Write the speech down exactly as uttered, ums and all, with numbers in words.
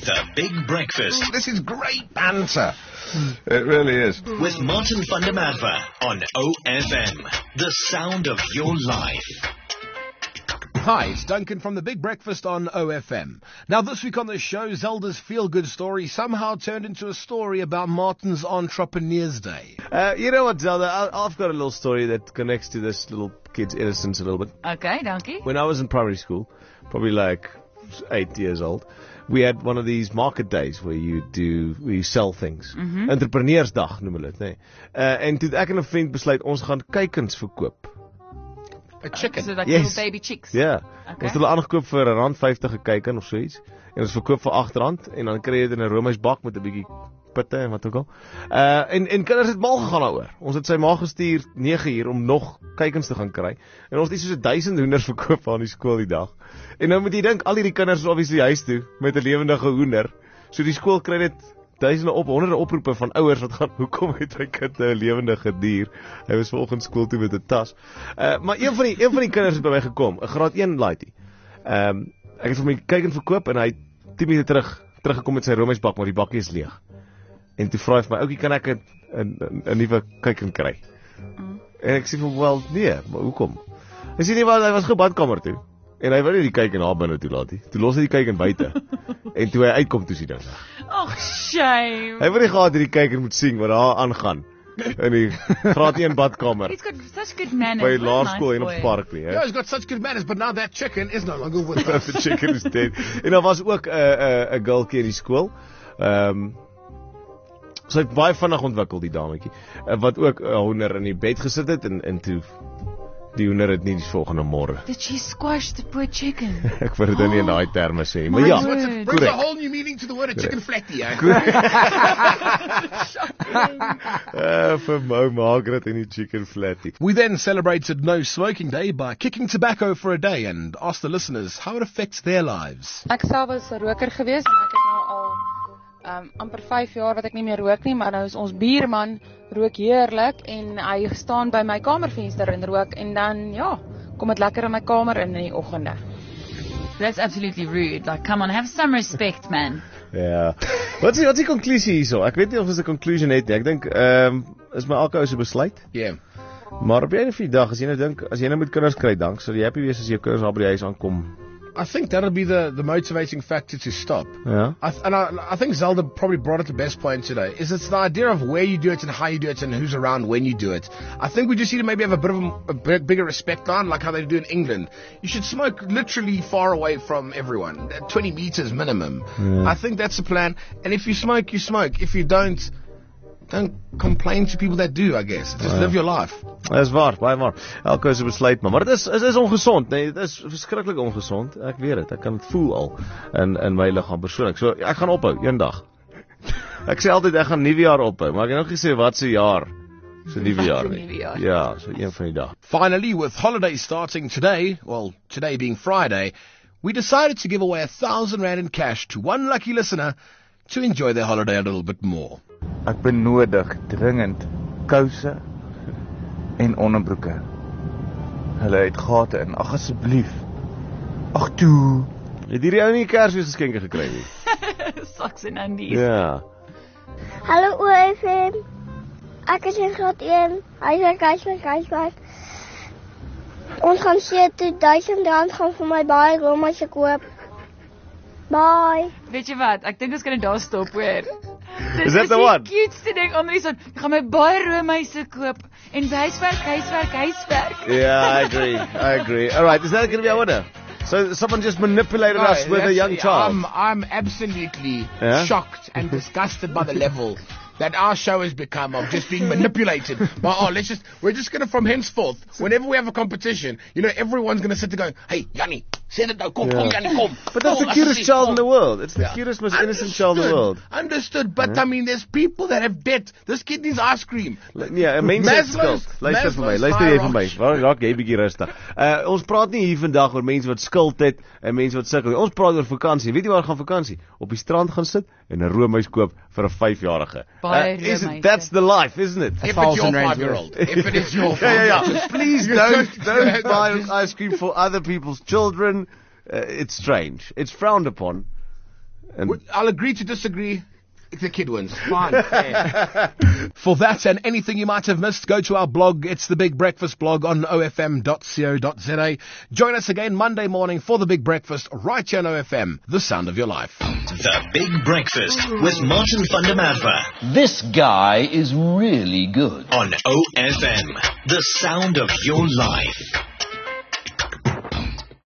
The Big Breakfast. This is great banter. It really is. With Martin van der Merwe on O F M. The sound of your life. Hi, it's Duncan from The Big Breakfast on O F M. Now, this week on the show, Zelda's feel-good story somehow turned into a story about Martin's Entrepreneur's Day. Uh, you know what, Zelda? I, I've got a little story that connects to this little kid's innocence a little bit. Okay, dankie. When I was in primary school, probably like eight years old, we had one of these market days where you do, where you sell things. Mm-hmm. Entrepreneursdag noem hulle dit, nee. Uh, en toe ek en 'n vriend besluit ons gaan kuikens verkoop. A chicken? So like yes. little baby chicks? Ja. Yeah. Okay. Ons het hulle aangekoop vir een rand vyftig 'n kuiken of zoiets. En ons verkoop vir agt rand. En dan kry jy dit in 'n roomysbak met 'n bietjie pitte en wat ook al. Uh, en, en kinders het mal gegaan daaroor. Ons het sy ma gestuur nege uur om nog kuikens te gaan kry. En ons het iets soos duisend hoenders verkoop aan die skool die dag. En nou moet jy dink, al hierdie kinders is obviously huis toe met 'n lewendige hoender. So die skool kry dit duisende op, honderde oproepe van ouers wat gaan, hoekom het my kind 'n lewendige dier? Hy was vanoggend skool toe met 'n tas. Uh, maar een van die een van die kinders het by my gekom, 'n graad een laaitie. Ehm um, ek het vir my kuiken verkoop en hy tien minute terug teruggekom met sy roomysbak, maar die bakkie is leeg. En toe vra hy vir my, "Oukie, kan ek 'n 'n 'n nuwe kuiken kry?" Mm. En ek sê vir hom, "Wel, nee, maar hoekom?" Hy sê nie, "Want hy was gou badkamer toe." En hy wou nie die kuiken na binne toe laat nie. Toe los hy die kuiken buite. En toe hy uitkom, toe sien hy ding. Oh, shame. Hy wou nie gehad hierdie kuiken moet sien wat daar aangaan in die graad een badkamer. He's got such good manners. By What a laerskool nice en op boy. Sparkly, hè. Yeah, he's got such good manners, but now that chicken is no longer with us. The chicken is dead. En daar was ook 'n 'n 'n girlkie in die skool. Ehm um, sy het baie vinnig ontwikkel, die dametjie, uh, wat ook 'n uh, hoender in die bed gesit het en en toe die hoender het nie die volgende môre. Did she squash the poor chicken? Ek wil dit nou nie in daai terme sê, maar My ja. word. It brings a whole new meaning to the word a chicken flatty, eh? uh, vir Mo Margaret en die chicken flatty. We then celebrated No Smoking Day by kicking tobacco for a day and asked the listeners how it affects their lives. Ek self was 'n roker gewees en ek het nou al um, amper vyf jaar wat ek nie meer rook nie, maar nou is ons buurman rook heerlik en hy staan by my kamervenster en rook en dan ja, kom dit lekker in my kamer in in die oggende. That's absolutely rude. Like, come on, have some respect, man. Ja. Wat is wat is die konklusie hierso? Ek weet nie of ons 'n conclusion het nie. Ek dink ehm um, is my elke ou se besluit. Yeah. Maar op 'n of ander dag as jy nou dink, as jy nou met kinders kry, dan sal jy happy wees as jou kinders daar by die huis aankom. I think that'll be the, the motivating factor to stop. Ja. I th- and I, I think Zelda probably brought it the best point today, is it's the idea of where you do it and how you do it and who's around when you do it. I think we just need to maybe have a bit of a, a big, bigger respect line, like how they do in England. You should smoke literally far away from everyone, twenty meters minimum. Yeah. I think that's the plan. And if you smoke, you smoke. If you don't, don't complain to people that do, I guess. Just Yeah. live your life. Dit is waar, baie waar. Elke ou se besluit, maar maar dit is is is onggesond, nee, dit is verskriklik onggesond. Ek weet dit. Ek kan dit voel al in in my liggaam persoonlik. So ek gaan ophou eendag. Ek sê altyd ek gaan nuwe jaar ophou, maar ek het nog gesê wat se jaar. So nuwe jaar nie. nuwe jaar? Ja, so een van die dae. Finally, with holidays starting today, well, today being Friday, we decided to give away a thousand rand in cash to one lucky listener to enjoy their holiday a little bit more. Ek benodig dringend kouse en onderbroeke. Hulle het gate in. Ag asseblief. Ag toe. Het hierdie ou nie Kersfees geskenke gekry nie? Socks and undies. Ja. Hallo O F M. Ek is in graad een. Huiswerk, huiswerk, huiswerk. Ons gaan sê toe duisend rand gaan vir my baie roomys koop. Bye. Weet jy wat? Ek dink ons kan dit daar stop, hoor. Is that the one? Die cuteste ding onder die son. Ek gaan my baie roomyse koop en huiswerk, huiswerk, huiswerk. Yeah, I agree. I agree. All right, is that going to be our winner? So someone just manipulated us with a young child. I'm, I'm absolutely Yeah? shocked and disgusted by the level that our show has become of just being manipulated. But oh, let's just, we're just going to, from henceforth, whenever we have a competition, you know, everyone's going to sit there going, hey, Yanni, say that now, kom, Yeah. kom, Yanni, kom. But that's Kom, the cutest asseblief, child kom. in the world. It's the Yeah. cutest, most innocent child in the world. Understood, but I mean, there's people that have debt. This kid needs ice cream. Ja, 'n mens het Maslow's- skuld. Luister vir my, Maslow's luister jy vir my. hierarchy. Waar raak jy bietjie rustig? Uh ons praat nie hier vandag oor mense wat skuld het en mense wat sukkel. Ons praat oor vakansie. Weet jy waar gaan vakansie? Op die strand gaan sit en 'n roomys koop vir 'n vyfjarige. Baie is it, roomyse. that's the life, isn't it? If it's your thousand rand five-year-old. If it is your Yeah, yeah, yeah. five-year-old. Please don't don't buy ice cream for other people's children. Uh, it's strange. It's frowned upon. En I'll agree to disagree. The kid wins. Fine. Fair. For that and anything you might have missed, go to our blog. It's the Big Breakfast blog on o f m dot co dot z a. Join us again Monday morning for the Big Breakfast right here on O F M, the sound of your life. The Big Breakfast with Martin van der Merwe This guy is really good. on O F M, the sound of your life.